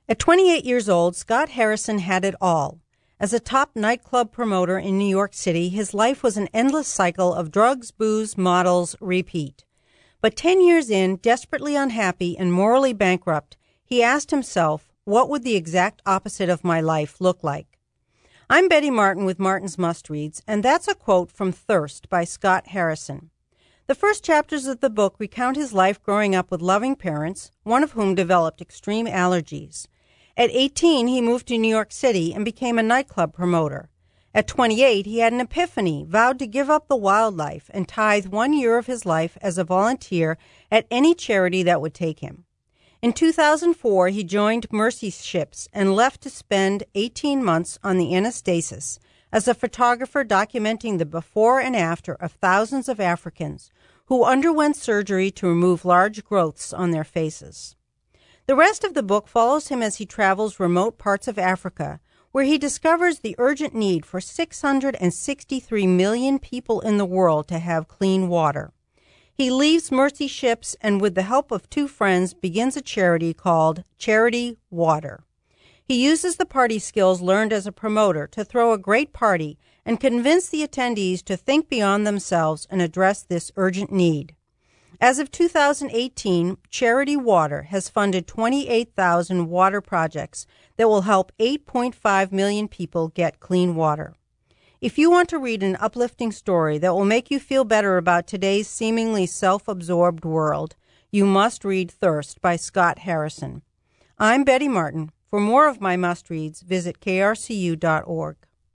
At 28 years old, Scott Harrison had it all. As a top nightclub promoter in New York City, his life was an endless cycle of drugs, booze, models, repeat. But 10 years in, desperately unhappy and morally bankrupt, he asked himself, what would the exact opposite of my life look like? I'm Betty Martin with Martin's Must Reads, and that's a quote from Thirst by Scott Harrison. The first chapters of the book recount his life growing up with loving parents, one of whom developed extreme allergies. At 18, he moved to New York City and became a nightclub promoter. At 28, he had an epiphany, vowed to give up the wildlife, and tithe 1 year of his life as a volunteer at any charity that would take him. In 2004, he joined Mercy Ships and left to spend 18 months on the Anastasis as a photographer documenting the before and after of thousands of Africans who underwent surgery to remove large growths on their faces. The rest of the book follows him as he travels remote parts of Africa, where he discovers the urgent need for 663 million people in the world to have clean water. He leaves Mercy Ships and, with the help of two friends, begins a charity called Charity Water. He uses the party skills learned as a promoter to throw a great party and convince the attendees to think beyond themselves and address this urgent need. As of 2018, Charity Water has funded 28,000 water projects that will help 8.5 million people get clean water. If you want to read an uplifting story that will make you feel better about today's seemingly self-absorbed world, you must read Thirst by Scott Harrison. I'm Betty Martin. For more of my must-reads, visit krcu.org.